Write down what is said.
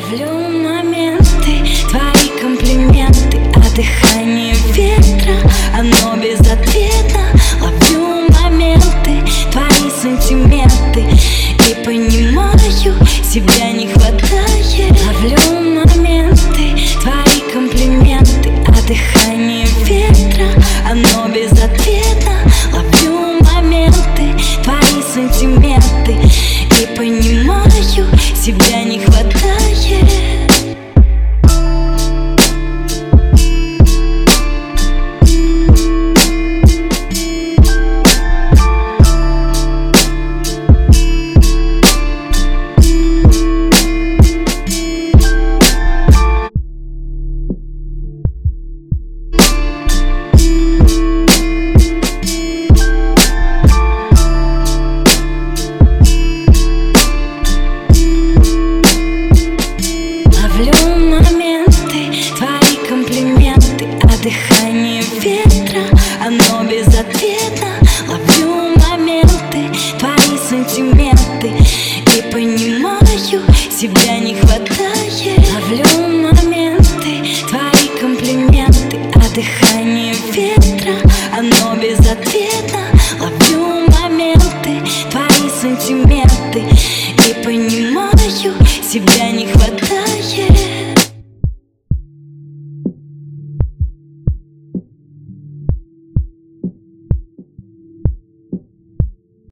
Ловлю моменты, твои комплименты, а дыхание ветра, оно безответно. Ловлю моменты, твои сантименты, и понимаю, себя не хватает. Ловлю моменты, твои комплименты, а дыхание ветра, оно безответно. Ловлю моменты, твои сантименты, и понимаю, себя не хватает. Дыхание ветра, оно безответно. Ловлю моменты, твои сантименты, и понимаю, себя не хватает. Ловлю моменты, твои комплименты, а дыхание ветра, оно безответно. Ловлю моменты, твои сантименты, и понимаю, себя не